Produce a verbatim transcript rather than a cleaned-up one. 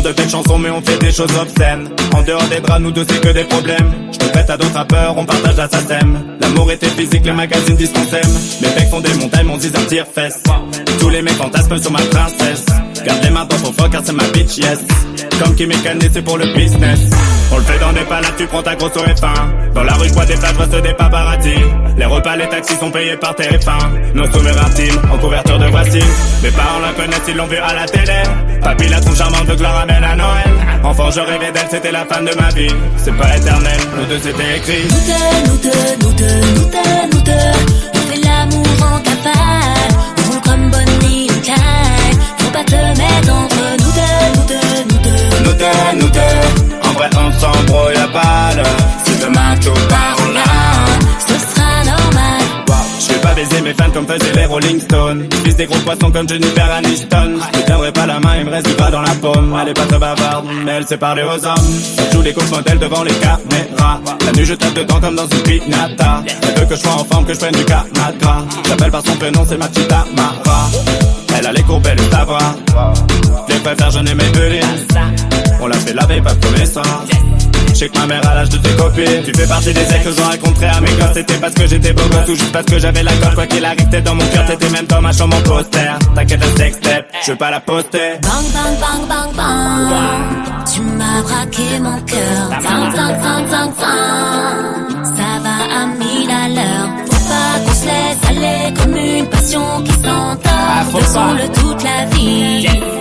de belles chansons mais on fait des choses obscènes. En dehors des bras, nous deux c'est que des problèmes. Je te prête à d'autres rappeurs, on partage la SACEM. L'amour était physique, les magazines disent qu'on s'aime. Mes becs font des montagnes, mon dix un tire-fesse. Tous les mecs fantasment sur ma princesse. Garde les mains dans ton froc car c'est ma bitch, yes. Comme qui mécanisé, c'est pour le business. On le fait dans des palaces, tu prends ta grosse au F un. Dans la rue, je vois des flashs, reste des paparazzi. Les repas, les taxis sont payés par T F un. Nos souvenirs intimes, en couverture de voici. Mes parents la connaissent, ils l'ont vu à la télé. Papy la trouve charmante, veut que la ramène à Noël. Enfant, je rêvais d'elle, c'était la femme de ma vie. C'est pas éternel, nous deux c'était écrit. Nous deux, nous deux, nous deux, nous deux, nous deux. On fait l'amour en cavale. On roule comme Bonnie ou Clyde. Faut pas te mettre entre nous deux, nous deux, nous deux. Nous deux, nous deux. En vrai, on s'embrouille à balle. Si demain tout part en larmes, ce sera normal. Je vais pas baiser mes fans comme faisaient les Rolling Stones. Je vise des gros poissons comme Jennifer Aniston. Je te tiendrai pas la main, il me reste du bras dans la paume. Elle est pas très bavarde, mais elle sait parler aux hommes. Elle joue les coupes modèles devant les caméras. La nuit je tape dedans comme dans une pinata. Elle veut que je sois en forme, que je prenne du Canada. J'appelle par son prénom, c'est ma petite Amara. Elle a les courbes, elle le savoir. Les préfères, je n'ai mes deux lignes. On l'a fait laver, pas de premier sang. Je sais que ma mère à l'âge de tes copines. Tu fais partie des ex que j'en raconterai à mes gosses. C'était parce que j'étais beau gosse ou juste parce que j'avais la colle. Quoi qu'il arrive, t'es dans mon cœur, t'étais même dans ma chambre en poster. T'inquiète, un sextape, je veux pas la poster. Bang, bang, bang, bang, bang. Tu m'as braqué mon cœur. Zang, zang, zang, zang, zang. Ça va à mille à l'heure. Faut pas qu'on se laisse aller comme une passion qui s'entend. Faisons-le toute la vie.